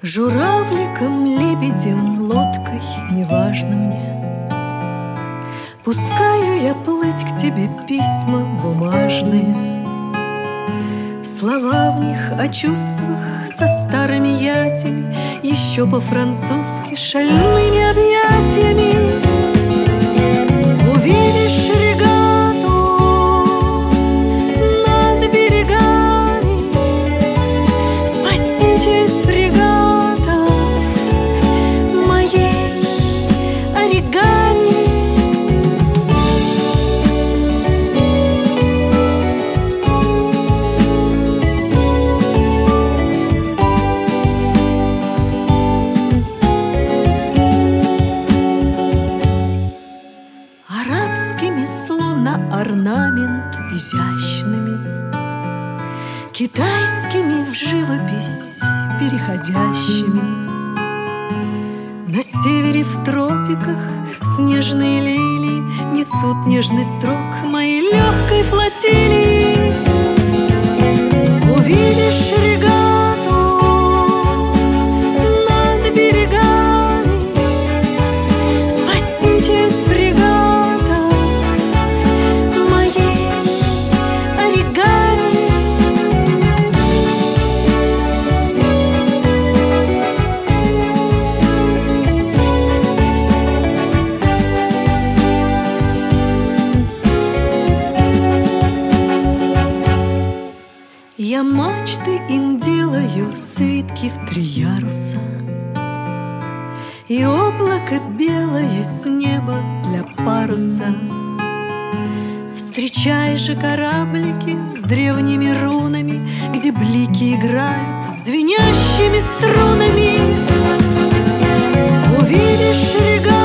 Журавликом, лебедем, лодкой, неважно мне. Пускаю я плыть к тебе письма бумажные, слова в них о чувствах со старыми ятями, еще по-французски шальными объятиями. Увидишь регату над берегами, спаситесь фрегатов моей оригами. Арабскими, словно орнамент, изящными, китайскими в живопись переходящими. На севере в тропиках снежные лилии несут нежный строк моей легкой флотилии. Увидишь регату над берегами, спаситесь фрегатов моей оригами. Я мачты им делаю, свитки в 3 яруса, и облако белое с неба для паруса. Встречай же кораблики с древними рунами, где блики играют звенящими струнами. Увидишь регату